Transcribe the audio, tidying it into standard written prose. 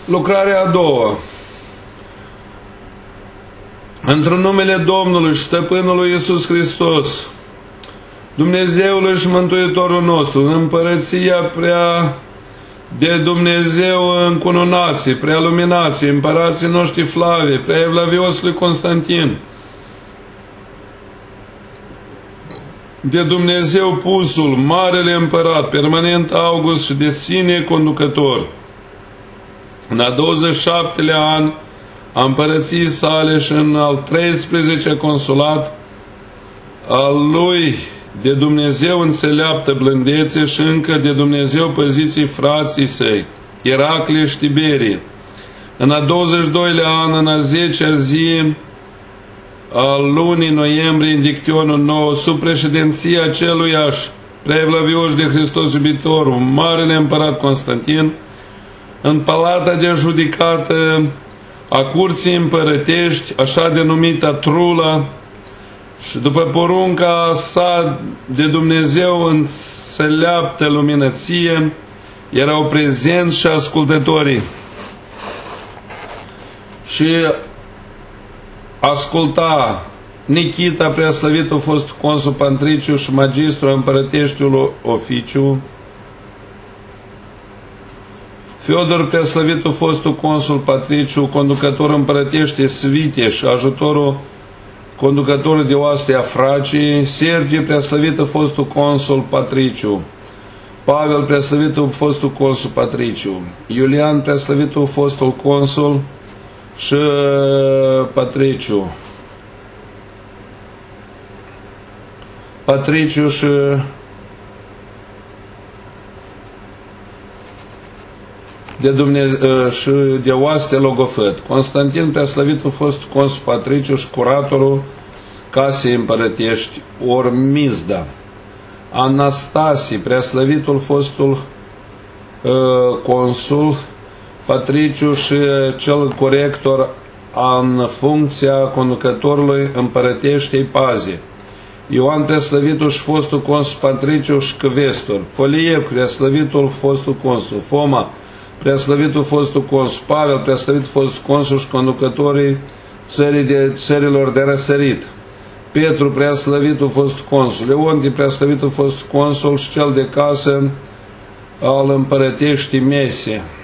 Lucrarea a doua. Într-un numele Domnului și Stăpânului Iisus Hristos, Dumnezeul și Mântuitorul nostru, în împărăția prea de Dumnezeu încununații, prea luminații, împărații noștri Flavie, prea Evlaviosului Constantin, de Dumnezeu pusul, Marele Împărat, permanent August și de sine conducător, în a 27-lea an a împărăției sale și în al 13-lea consulat al lui, de Dumnezeu înțeleaptă blândețe și încă de Dumnezeu păziții frații săi, Ieraclie și Tiberie, în a 22-lea an, în a 10-a zi al lunii noiembrie, în dictionul nou, sub președinția celuiași Preevlavioși de Hristos iubitorul, Marele Împărat Constantin, în palata de judecată a curții împărătești, așa denumită Trula, și după porunca sa de Dumnezeu înțeleaptă luminăție, erau prezenți și ascultătorii. Și asculta Nichita, preaslăvitul fost consul Patriciu și magistru împărăteștiul oficiu, Fiodor, preaslăvitul fostul consul Patriciu, conducător împărătește svite și ajutorul conducătorul de oaste a Fracii, Sergie, preaslăvitul fostul consul Patriciu, Pavel, preaslăvitul fostul consul Patriciu, Iulian, preaslăvitul fostul consul și Patriciu, Patriciu și și de oaste Logofăt, Constantin, preaslăvitul fost consul Patriciu și curatorul casei împărătești Ormizda, Anastasie, preaslăvitul fostul consul Patriciu și cel corector în funcția conducătorului împărăteștei paze, Ioan, preaslăvitul și fostul consul Patriciu și cvestor, Poliev, preaslăvitul fostul consul, Foma, preaslăvitul fostul consul, Pavel, preaslăvitul fostul consul și conducătorii țărilor de răsărit, Petru, preaslăvitul fostul consul, Leonti, preaslăvitul fostul consul și cel de casă al împărăteștii Mese.